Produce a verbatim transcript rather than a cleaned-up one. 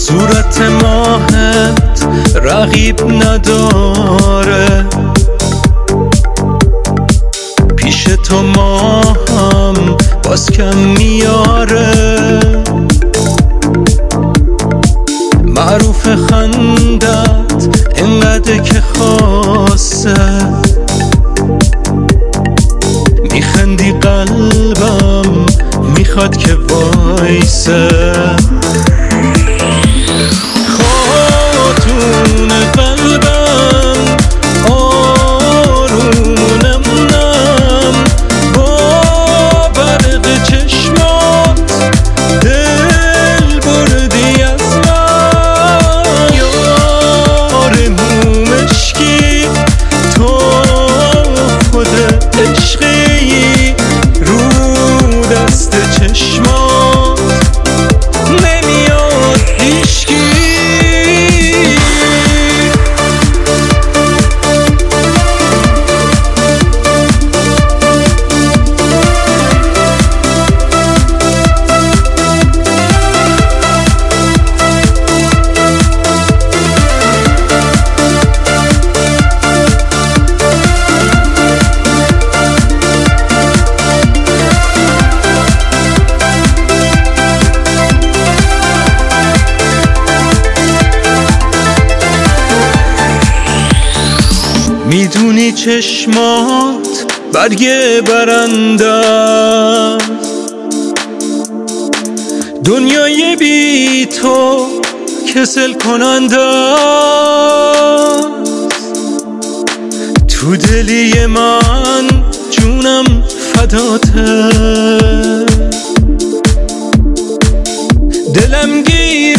صورت ماهت رقیب نداره، پیش تو ماهم باز کم میاره. معروف خندت اینقدر که خاصه، میخندی قلبم میخواد که وایسه. خاتون قلبم آرومونم نم، با برق چشمات دل بردی از من. یار مومشکی تو خود عشقی، رو دست چشمات نمیاد هیچکی. میدونی چشمات برگ برنده است، دنیای بی تو کسل کننده است. تو دلی من جونم فداته، دلم گیر